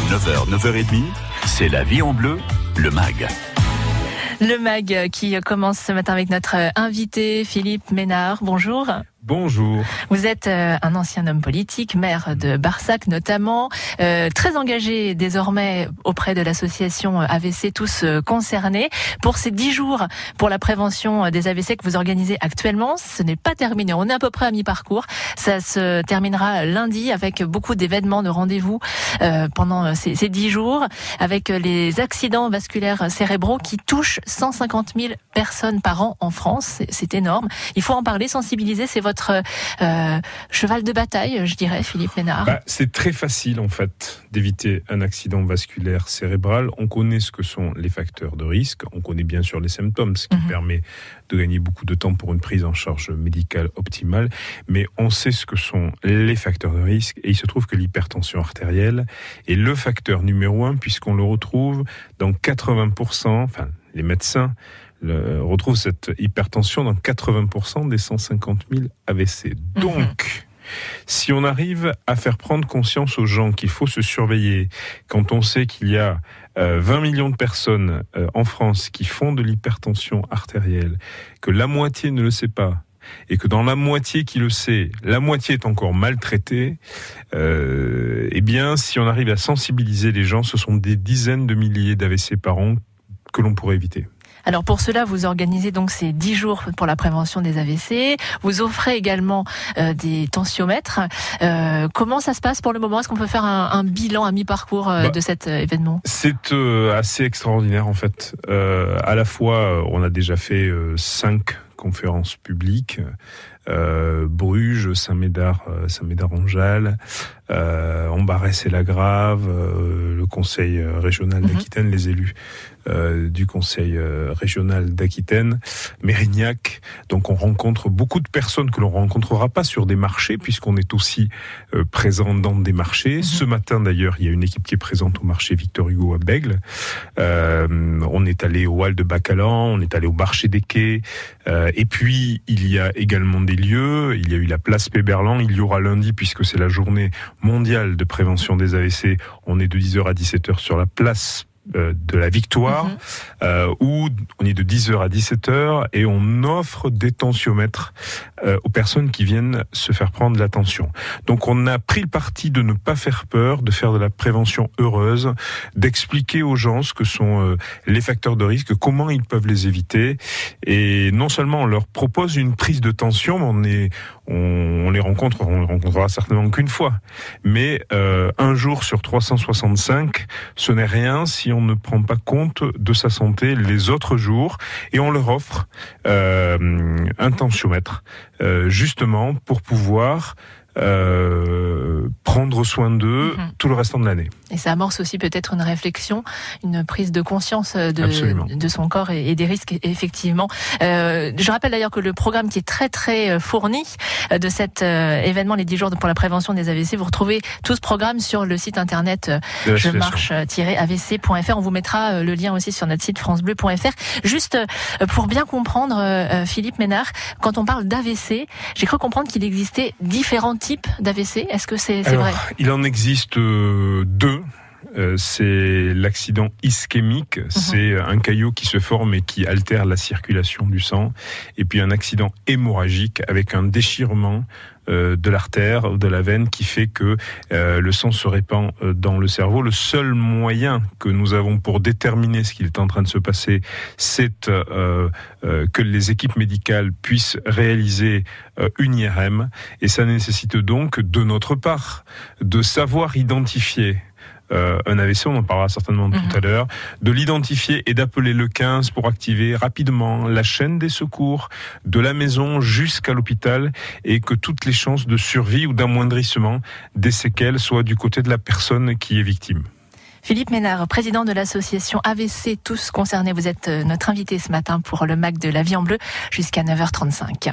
9h, 9h30, c'est La Vie en Bleu, le MAG. Le MAG qui commence ce matin avec notre invité Philippe Ménard. Bonjour. Bonjour. Vous êtes un ancien homme politique, maire de Barsac notamment, très engagé désormais auprès de l'association AVC Tous Concernés. Pour ces 10 jours pour la prévention des AVC que vous organisez actuellement, ce n'est pas terminé. On est à peu près à mi-parcours. Ça se terminera lundi avec beaucoup d'événements, de rendez-vous pendant ces 10 jours, avec les accidents vasculaires cérébraux qui touchent 150 000 personnes par an en France. C'est énorme. Il faut en parler, sensibiliser. C'est votre cheval de bataille, je dirais, Philippe Ménard. C'est très facile, en fait, d'éviter un accident vasculaire cérébral. On connaît ce que sont les facteurs de risque. On connaît bien sûr les symptômes, ce qui permet de gagner beaucoup de temps pour une prise en charge médicale optimale. Mais on sait ce que sont les facteurs de risque. Et il se trouve que l'hypertension artérielle est le facteur numéro 1, puisqu'on le retrouve dans 80%, enfin, les médecins retrouve cette hypertension dans 80% des 150 000 AVC. Donc, si on arrive à faire prendre conscience aux gens qu'il faut se surveiller, quand on sait qu'il y a 20 millions de personnes en France qui font de l'hypertension artérielle, que la moitié ne le sait pas, et que dans la moitié qui le sait, la moitié est encore maltraitée, eh bien, si on arrive à sensibiliser les gens, ce sont des dizaines de milliers d'AVC par an que l'on pourrait éviter. Alors pour cela, vous organisez donc ces 10 jours pour la prévention des AVC. Vous offrez également des tensiomètres. Comment ça se passe pour le moment ? Est-ce qu'on peut faire un bilan à mi-parcours de cet événement ? C'est assez extraordinaire en fait. À la fois, on a déjà fait 5 conférences publiques. Bruges, Saint-Médard-en-Jalles, Ambarès et Lagrave, le conseil régional d'Aquitaine, les élus du conseil régional d'Aquitaine, Mérignac. Donc on rencontre beaucoup de personnes que l'on rencontrera pas sur des marchés, puisqu'on est aussi présent dans des marchés. Ce matin d'ailleurs, il y a une équipe qui est présente au marché Victor Hugo à Bègles. On est allé au Hall de Bacalan, on est allé au marché des Quais, et puis il y a également des lieux. Il y a eu la place Péberlan, il y aura lundi, puisque c'est la journée mondiale de prévention des AVC, on est de 10h à 17h sur la place de la Victoire, où on est de 10h à 17h et on offre des tensiomètres aux personnes qui viennent se faire prendre la tension. Donc on a pris le parti de ne pas faire peur, de faire de la prévention heureuse, d'expliquer aux gens ce que sont les facteurs de risque, comment ils peuvent les éviter, et non seulement on leur propose une prise de tension, on les rencontrera certainement qu'une fois, mais un jour sur 365, ce n'est rien si on ne prend pas compte de sa santé les autres jours, et on leur offre un tensiomètre justement pour pouvoir prendre soin d'eux tout le restant de l'année. Et ça amorce aussi peut-être une réflexion, une prise de conscience de son corps et des risques, effectivement. Je rappelle d'ailleurs que le programme qui est très très fourni de cet événement, les 10 jours pour la prévention des AVC, vous retrouvez tout ce programme sur le site internet jemarche-avc.fr. On vous mettra le lien aussi sur notre site francebleu.fr. Juste pour bien comprendre, Philippe Ménard, quand on parle d'AVC, j'ai cru comprendre qu'il existait différents types d'AVC. Est-ce que c'est vrai ? Il en existe 2. C'est l'accident ischémique, c'est un caillot qui se forme et qui altère la circulation du sang, et puis un accident hémorragique avec un déchirement de l'artère, de la veine, qui fait que le sang se répand dans le cerveau. Le seul moyen que nous avons pour déterminer ce qui est en train de se passer, c'est que les équipes médicales puissent réaliser une IRM, et ça nécessite donc de notre part de savoir identifier un AVC, on en parlera certainement tout à l'heure, de l'identifier et d'appeler le 15 pour activer rapidement la chaîne des secours de la maison jusqu'à l'hôpital, et que toutes les chances de survie ou d'amoindrissement des séquelles soient du côté de la personne qui est victime. Philippe Ménard, président de l'association AVC Tous Concernés, vous êtes notre invité ce matin pour le MAG de La Vie en Bleu jusqu'à 9h35.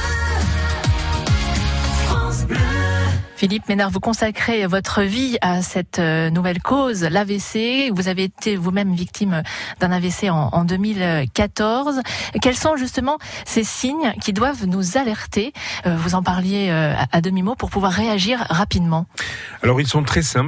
Philippe Ménard, vous consacrez votre vie à cette nouvelle cause, l'AVC. Vous avez été vous-même victime d'un AVC en 2014. Quels sont justement ces signes qui doivent nous alerter ? Vous en parliez à demi-mot, pour pouvoir réagir rapidement. Alors ils sont très simples.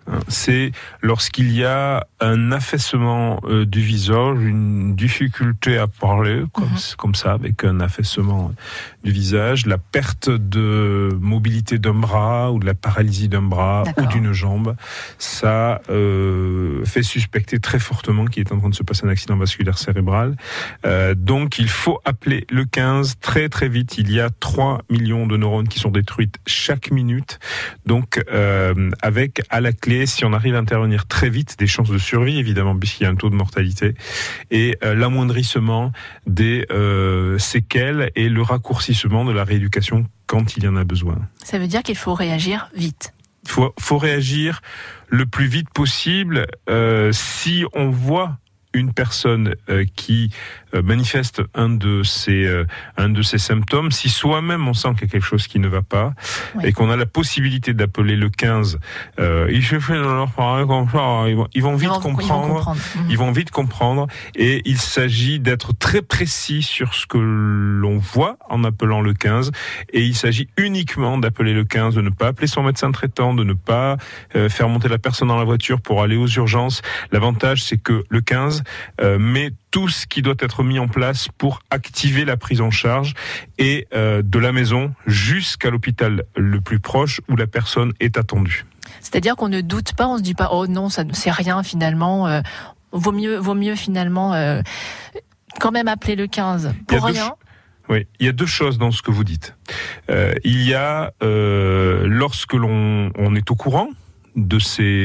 C'est lorsqu'il y a un affaissement du visage, une difficulté à parler, comme ça, avec un affaissement du visage, la perte de mobilité d'un bras ou de la paralysie d'un bras ou d'une jambe. Ça fait suspecter très fortement qu'il est en train de se passer un accident vasculaire cérébral. Donc il faut appeler le 15 très très vite. Il y a 3 millions de neurones qui sont détruites chaque minute. Donc avec à la clé, si on arrive à intervenir très vite, des chances de survie évidemment puisqu'il y a un taux de mortalité et l'amoindrissement des séquelles et le raccourcissement de la rééducation quand il y en a besoin. Ça veut dire qu'il faut réagir vite. Il faut réagir le plus vite possible. Si on voit une personne qui manifeste un de ces symptômes, si soi-même on sent qu'il y a quelque chose qui ne va pas, et qu'on a la possibilité d'appeler le 15, il suffit de leur parler comme ça, ils vont vite comprendre. Ils vont vite comprendre, et il s'agit d'être très précis sur ce que l'on voit en appelant le 15, et il s'agit uniquement d'appeler le 15, de ne pas appeler son médecin traitant, de ne pas faire monter la personne dans la voiture pour aller aux urgences. L'avantage, c'est que le 15 met tout ce qui doit être mis en place pour activer la prise en charge et de la maison jusqu'à l'hôpital le plus proche où la personne est attendue. C'est-à-dire qu'on ne doute pas, on se dit pas oh non, ça c'est rien finalement, vaut mieux finalement quand même appeler le 15 pour rien. Oui, il y a deux choses dans ce que vous dites. Il y a lorsque on est au courant de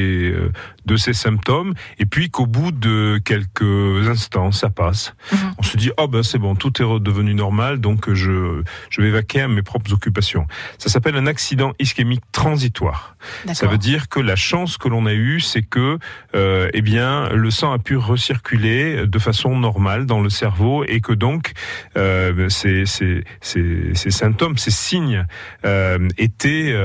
ces symptômes, et puis qu'au bout de quelques instants, ça passe. On se dit, c'est bon, tout est redevenu normal, donc je vais vaquer à mes propres occupations. Ça s'appelle un accident ischémique transitoire. D'accord. Ça veut dire que la chance que l'on a eue, c'est que le sang a pu recirculer de façon normale dans le cerveau, et que donc ces symptômes, ces signes étaient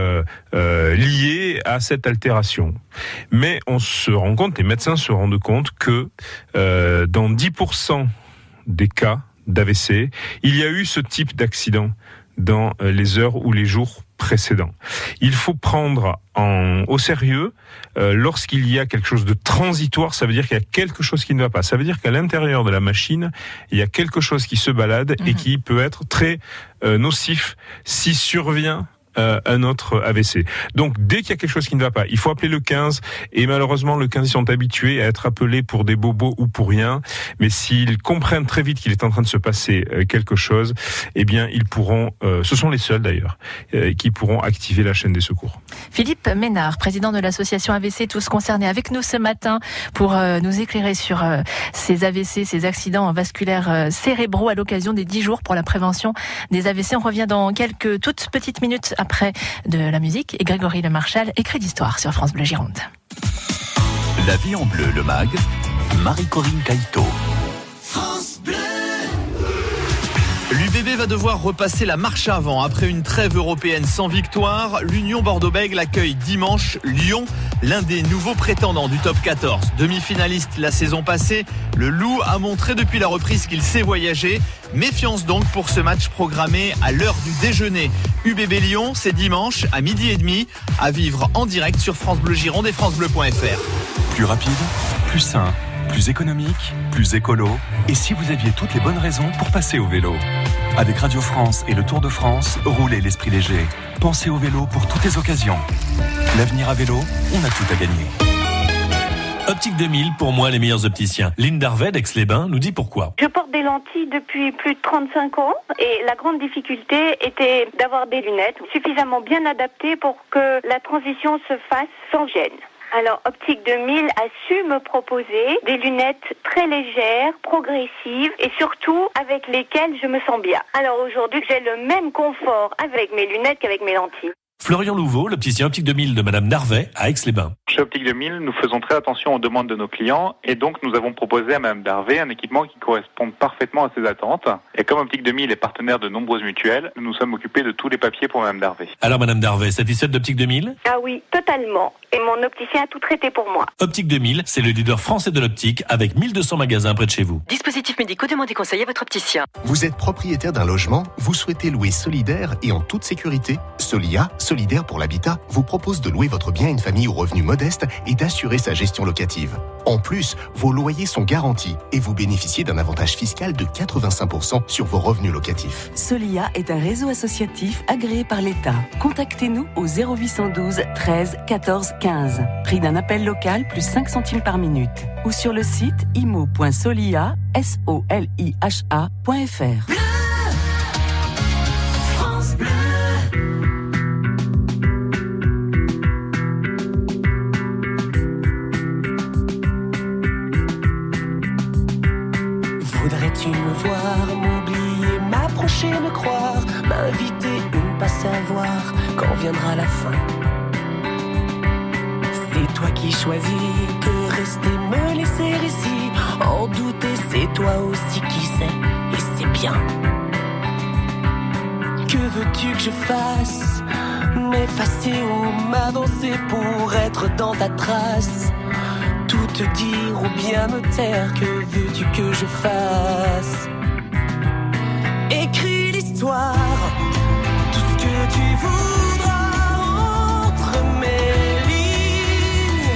liés à cette altération. Mais on se rend compte, les médecins se rendent compte que dans 10% des cas d'AVC, il y a eu ce type d'accident dans les heures ou les jours précédents. Il faut prendre au sérieux lorsqu'il y a quelque chose de transitoire, ça veut dire qu'il y a quelque chose qui ne va pas. Ça veut dire qu'à l'intérieur de la machine, il y a quelque chose qui se balade et qui peut être très nocif si survient un autre AVC. Donc, dès qu'il y a quelque chose qui ne va pas, il faut appeler le 15, et malheureusement, le 15, ils sont habitués à être appelés pour des bobos ou pour rien, mais s'ils comprennent très vite qu'il est en train de se passer quelque chose, eh bien, ils pourront, ce sont les seuls d'ailleurs, qui pourront activer la chaîne des secours. Philippe Ménard, président de l'association AVC Tous Concernés, avec nous ce matin pour nous éclairer sur ces AVC, ces accidents vasculaires cérébraux à l'occasion des 10 jours pour la prévention des AVC. On revient dans quelques toutes petites minutes après de la musique, et Grégory Le Marchal écrit d'histoire sur France Bleu Gironde. La vie en bleu, le MAG, Marie-Corinne Caïto. France Bleu. L'UBB va devoir repasser la marche avant. Après une trêve européenne sans victoire, l'Union Bordeaux-Bègles accueille dimanche Lyon, l'un des nouveaux prétendants du top 14. Demi-finaliste la saison passée, le Loup a montré depuis la reprise qu'il sait voyager. Méfiance donc pour ce match programmé à l'heure du déjeuner. UBB Lyon, c'est dimanche à 12h30, à vivre en direct sur France Bleu Gironde et francebleu.fr. Plus rapide, plus sain, plus économique, plus écolo. Et si vous aviez toutes les bonnes raisons pour passer au vélo? Avec Radio France et le Tour de France, roulez l'esprit léger. Pensez au vélo pour toutes les occasions. L'avenir à vélo, on a tout à gagner. Optique 2000, pour moi, les meilleurs opticiens. Lynn Darvey d'Aix-les-Bains nous dit pourquoi. Je porte des lentilles depuis plus de 35 ans et la grande difficulté était d'avoir des lunettes suffisamment bien adaptées pour que la transition se fasse sans gêne. Alors, Optique 2000 a su me proposer des lunettes très légères, progressives et surtout avec lesquelles je me sens bien. Alors aujourd'hui, j'ai le même confort avec mes lunettes qu'avec mes lentilles. Florian Louveau, l'opticien Optique 2000 de Madame Darvey à Aix-les-Bains. Chez Optique 2000, nous faisons très attention aux demandes de nos clients et donc nous avons proposé à Madame Darvey un équipement qui correspond parfaitement à ses attentes. Et comme Optique 2000 est partenaire de nombreuses mutuelles, nous nous sommes occupés de tous les papiers pour Madame Darvey. Alors Madame Darvey, satisfaite d'Optique 2000 ? Ah oui, totalement. Et mon opticien a tout traité pour moi. Optique 2000, c'est le leader français de l'optique avec 1200 magasins près de chez vous. Dispositifs médicaux, demandez conseil à votre opticien. Vous êtes propriétaire d'un logement, vous souhaitez louer solidaire et en toute sécurité ? Solia, Solidaire pour l'habitat vous propose de louer votre bien à une famille aux revenus modestes et d'assurer sa gestion locative. En plus, vos loyers sont garantis et vous bénéficiez d'un avantage fiscal de 85% sur vos revenus locatifs. Solia est un réseau associatif agréé par l'État. Contactez-nous au 0812 13 14 15. Prix d'un appel local plus 5 centimes par minute. Ou sur le site imo.solia, soliha.fr. France Bleu. Voudrais-tu me voir, m'oublier, m'approcher, me croire, m'inviter ou ne pas savoir quand viendra la fin? C'est toi qui choisis que rester, me laisser ici. En douter, c'est toi aussi qui sais, et c'est bien. Que veux-tu que je fasse? M'effacer ou m'avancer pour être dans ta trace? Tout te dire ou bien me taire, que veux-tu que je fasse? Écris l'histoire, tout ce que tu voudras entre mes lignes.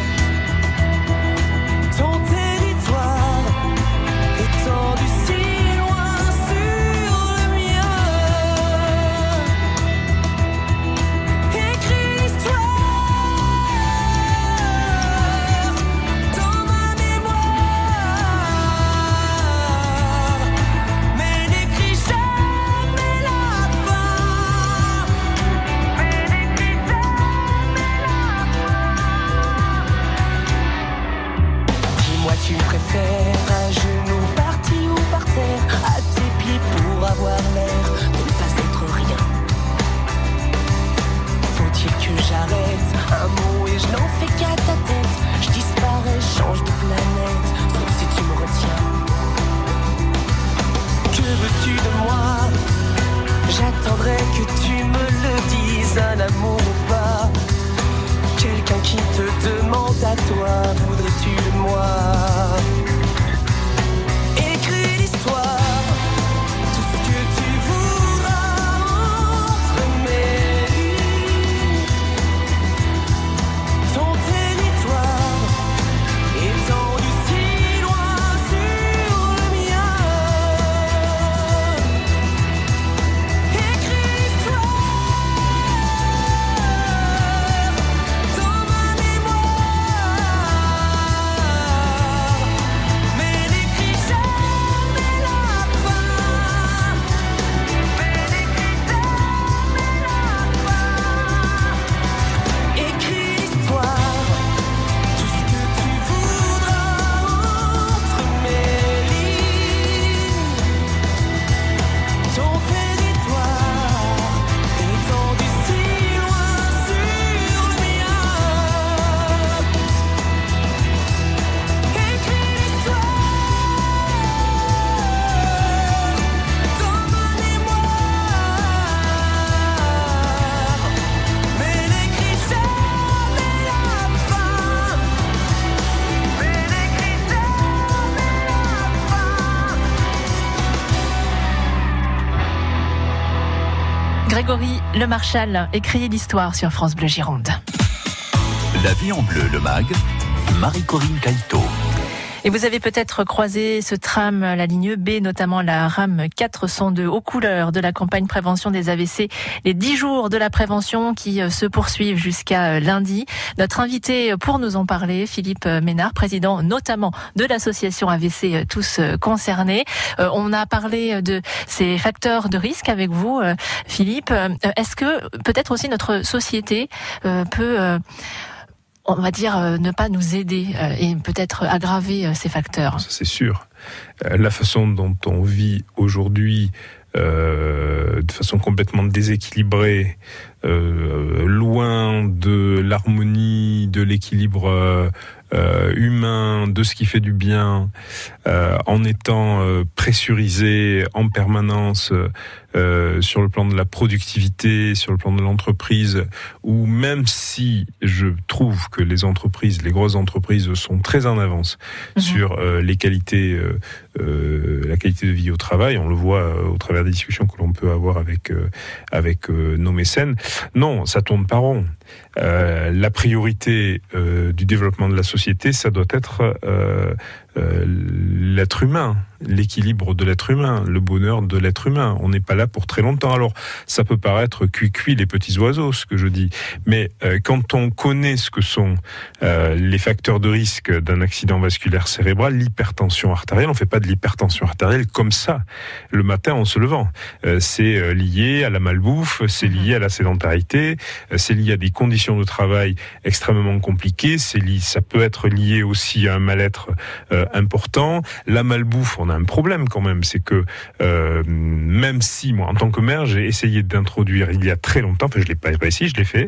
Ton territoire étendu si loin sur le mien. Écris l'histoire dans ma mémoire, mais n'écris jamais la fin. Mais n'écris jamais la fin. Dis-moi, tu préfères un genou parti ou par terre, à tes pieds pour avoir l'air de ne pas être rien? Faut-il que j'arrête un mot et je n'en fais qu'à ta tête? Je disparais, change de planète, sauf si tu me retiens. Que veux-tu de moi? J'attendrai que tu me le dises, un amour ou pas. Quelqu'un qui te demande à toi, voudrais-tu de moi? Écris l'histoire, tout ce que tu voudras entre mes lignes. Ton territoire étendu si loin sur le mien. Écris l'histoire dans ma mémoire, mais n'écris jamais la fin. Mais n'écris jamais la fin. Écris l'histoire, tout ce que tu voudras entre mes lignes. Ton territoire étendu si loin sur le mien. Écris l'histoire dans ma mémoire, mais n'écris jamais la fin. Mais n'écris jamais la fin. Grégory Le Marchal, écriez l'histoire sur France Bleu Gironde. La vie en bleu, le MAG, Marie-Corinne Caïto. Et vous avez peut-être croisé ce tram, la ligne B, notamment la rame 402, aux couleurs de la campagne prévention des AVC. Les 10 jours de la prévention qui se poursuivent jusqu'à lundi. Notre invité pour nous en parler, Philippe Ménard, président notamment de l'association AVC Tous Concernés. On a parlé de ces facteurs de risque avec vous, Philippe. Est-ce que peut-être aussi notre société peut... on va dire, ne pas nous aider et peut-être aggraver ces facteurs? Ça, c'est sûr. La façon dont on vit aujourd'hui, de façon complètement déséquilibrée, loin de l'harmonie, de l'équilibre humain, de ce qui fait du bien, en étant pressurisé en permanence sur le plan de la productivité, sur le plan de l'entreprise, où même si je trouve que les grosses entreprises sont très en avance sur les qualités, la qualité de vie au travail, on le voit au travers des discussions que l'on peut avoir avec nos mécènes. Non, ça tourne pas rond. La priorité du développement de la société, ça doit être l'être humain, l'équilibre de l'être humain, le bonheur de l'être humain. On n'est pas là pour très longtemps. Alors, ça peut paraître cuit les petits oiseaux, ce que je dis, mais quand on connaît ce que sont les facteurs de risque d'un accident vasculaire cérébral, l'hypertension artérielle, on fait pas de l'hypertension artérielle comme ça, le matin en se levant. C'est lié à la malbouffe, c'est lié à la sédentarité, c'est lié à des conditions de travail extrêmement compliquées, ça peut être lié aussi à un mal-être important. La malbouffe, on a un problème quand même, c'est que même si moi en tant que maire j'ai essayé d'introduire il y a très longtemps, enfin je l'ai pas essayé, je l'ai fait,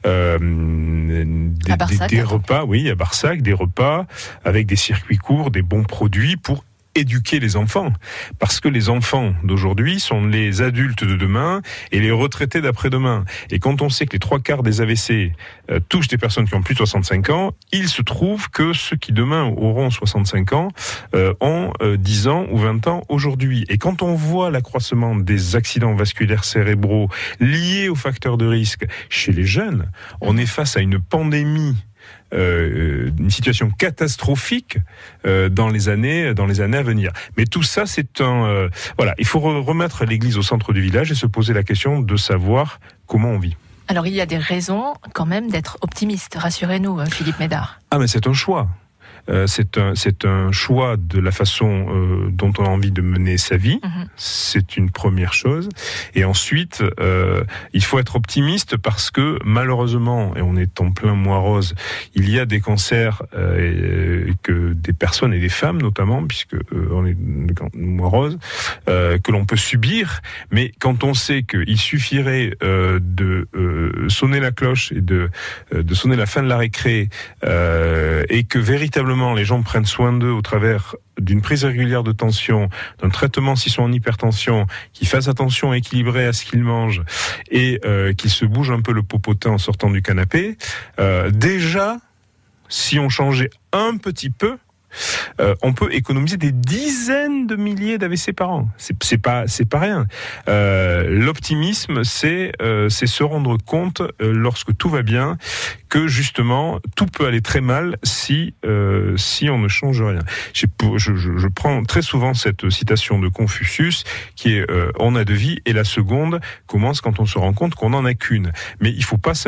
des repas, oui, à Barsac, des repas avec des circuits courts, des bons produits pour éduquer les enfants, parce que les enfants d'aujourd'hui sont les adultes de demain et les retraités d'après-demain. Et quand on sait que les 3/4 des AVC touchent des personnes qui ont plus de 65 ans, il se trouve que ceux qui demain auront 65 ans ont 10 ans ou 20 ans aujourd'hui. Et quand on voit l'accroissement des accidents vasculaires cérébraux liés aux facteurs de risque chez les jeunes, on est face à une pandémie, une situation catastrophique dans les années à venir. Mais tout ça, c'est voilà, il faut remettre l'église au centre du village et se poser la question de savoir comment on vit. Alors il y a des raisons quand même d'être optimiste, rassurez-nous Philippe Médard. Ah mais c'est un choix. C'est un choix de la façon dont on a envie de mener sa vie. C'est une première chose. Et ensuite, il faut être optimiste parce que malheureusement, et on est en plein mois rose, il y a des cancers que des personnes et des femmes notamment, puisque on est mois rose, que l'on peut subir. Mais quand on sait qu'il suffirait de sonner la cloche et de sonner la fin de la récré, et que véritablement les gens prennent soin d'eux au travers d'une prise régulière de tension, d'un traitement s'ils sont en hypertension, qu'ils fassent attention à équilibrer à ce qu'ils mangent et qu'ils se bougent un peu le popotin en sortant du canapé, déjà, si on changeait un petit peu, on peut économiser des dizaines de milliers d'AVC par an. C'est pas rien. L'optimisme, c'est se rendre compte lorsque tout va bien que justement tout peut aller très mal si on ne change rien. Je prends très souvent cette citation de Confucius qui est on a deux vies et la seconde commence quand on se rend compte qu'on n'en a qu'une. Mais il faut pas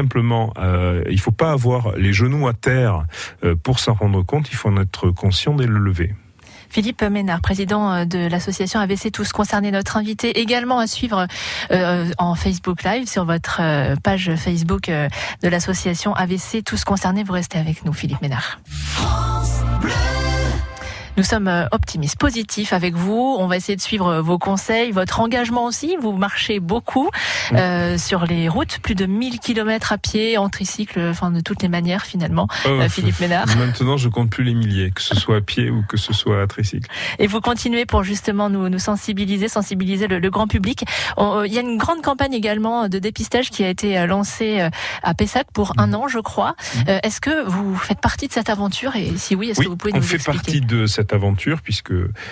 avoir les genoux à terre pour s'en rendre compte. Il faut en être conscient dès le lever. Philippe Ménard, président de l'association AVC Tous Concernés, notre invité également à suivre en Facebook Live sur votre page Facebook de l'association AVC Tous Concernés. Vous restez avec nous, Philippe Ménard. France Bleu. Nous sommes optimistes, positifs avec vous. On va essayer de suivre vos conseils, votre engagement aussi. Vous marchez beaucoup sur les routes, plus de 1000 km à pied, en tricycle, enfin de toutes les manières finalement. Philippe Ménard. Maintenant, je compte plus les milliers, que ce soit à pied ou que ce soit à tricycle. Et vous continuez pour justement nous sensibiliser le grand public. Il y a une grande campagne également de dépistage qui a été lancée à Pessac pour 1 an, je crois. Est-ce que vous faites partie de cette aventure et si oui, est-ce que vous pouvez nous expliquer ? On fait partie de cette aventure puisque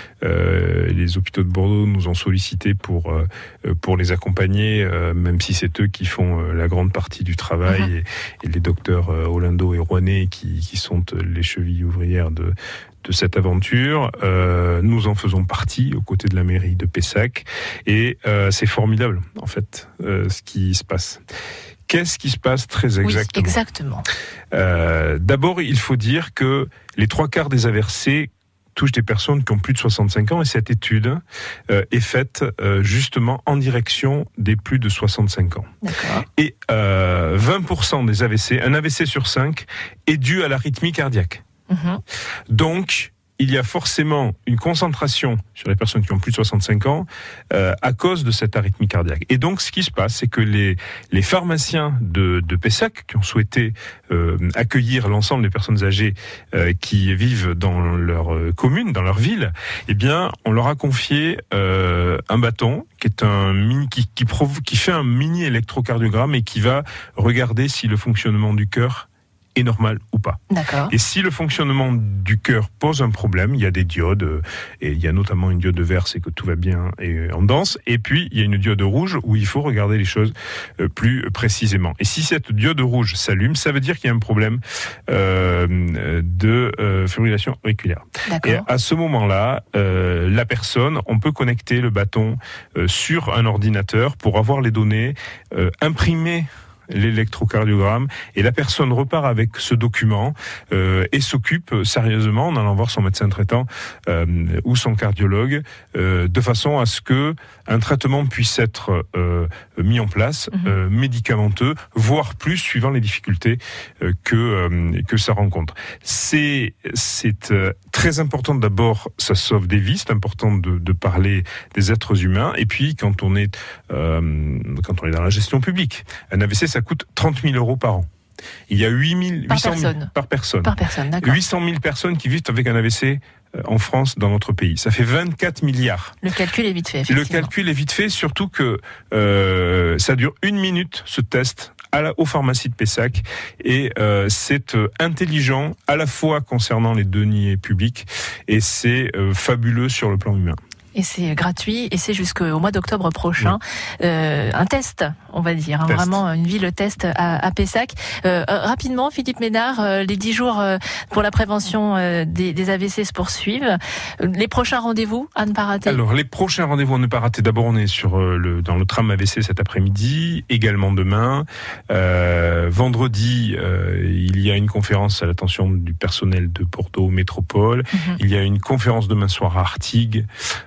les hôpitaux de Bordeaux nous ont sollicité pour les accompagner, même si c'est eux qui font la grande partie du travail et les docteurs Orlando et Rouanet qui sont les chevilles ouvrières de cette aventure. Nous en faisons partie aux côtés de la mairie de Pessac et c'est formidable en fait ce qui se passe. Qu'est-ce qui se passe très exactement ? Oui, exactement. D'abord, il faut dire que les 3/4 des AVC touchent des personnes qui ont plus de 65 ans et cette étude est faite justement en direction des plus de 65 ans. D'accord. Et 20% des AVC, un AVC sur 5, est dû à l'arythmie cardiaque. Donc, il y a forcément une concentration sur les personnes qui ont plus de 65 ans à cause de cette arythmie cardiaque. Et donc, ce qui se passe, c'est que les pharmaciens de Pessac, qui ont souhaité accueillir l'ensemble des personnes âgées qui vivent dans leur commune, dans leur ville, eh bien, on leur a confié un bâton qui est qui fait un mini électrocardiogramme et qui va regarder si le fonctionnement du cœur est normal ou pas. D'accord. Et si le fonctionnement du cœur pose un problème, il y a des diodes, et il y a notamment une diode verte, c'est que tout va bien et en danse, et puis il y a une diode rouge où il faut regarder les choses plus précisément. Et si cette diode rouge s'allume, ça veut dire qu'il y a un problème de fibrillation auriculaire. D'accord. Et à ce moment-là, la personne, on peut connecter le bâton sur un ordinateur pour avoir les données imprimées, l'électrocardiogramme, et la personne repart avec ce document et s'occupe sérieusement en allant voir son médecin traitant ou son cardiologue de façon à ce que un traitement puisse être mis en place, médicamenteux, voire plus suivant les difficultés que ça rencontre. C'est très important. D'abord, ça sauve des vies. C'est important de parler des êtres humains. Et puis, quand on est dans la gestion publique, un AVC, ça coûte 30 000 € par an. Il y a 800 000 par personne. Par personne, d'accord. 800 000 personnes qui vivent avec un AVC en France, dans notre pays. Ça fait 24 milliards. Le calcul est vite fait, Le calcul est vite fait, surtout que ça dure 1 minute, ce test, aux pharmacies de Pessac, et c'est intelligent à la fois concernant les deniers publics, et c'est fabuleux sur le plan humain. Et c'est gratuit, et c'est jusqu'au mois d'octobre prochain. Oui. Un test, on va dire, hein, vraiment une ville test à Pessac. Rapidement, Philippe Ménard, les 10 jours pour la prévention des AVC se poursuivent. Les prochains rendez-vous à ne pas rater? Alors, les prochains rendez-vous à ne pas rater, d'abord on est dans le tram AVC cet après-midi, également demain. Vendredi, il y a une conférence à l'attention du personnel de Bordeaux Métropole. Il y a une conférence demain soir à Artigues.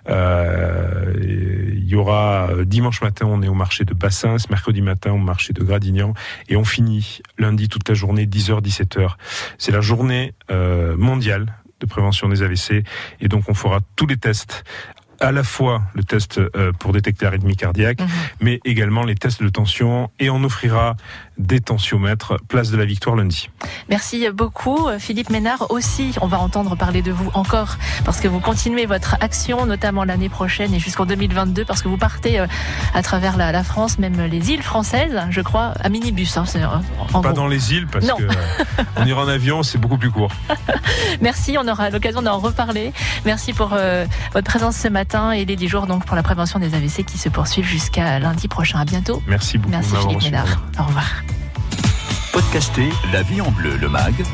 Il y aura dimanche matin, on est au marché de Bassins, mercredi matin au marché de Gradignan, et on finit lundi toute la journée, 10h, 17h. C'est la journée mondiale de prévention des AVC, et donc on fera tous les tests, à la fois le test pour détecter l'arythmie cardiaque, mais également les tests de tension, et on offrira des tensiomètres, place de la Victoire lundi. Merci beaucoup Philippe Ménard. Aussi, on va entendre parler de vous encore, parce que vous continuez votre action, notamment l'année prochaine et jusqu'en 2022, parce que vous partez à travers la France, même les îles françaises, je crois, à minibus. Hein, pas gros. Dans les îles, parce que on ira en avion, c'est beaucoup plus court. Merci, on aura l'occasion d'en reparler. Merci pour votre présence ce matin, et les 10 jours donc pour la prévention des AVC qui se poursuivent jusqu'à lundi prochain. À bientôt. Merci beaucoup. Merci Philippe Ménard. Au revoir. Podcastez La Vie en Bleu, le mag.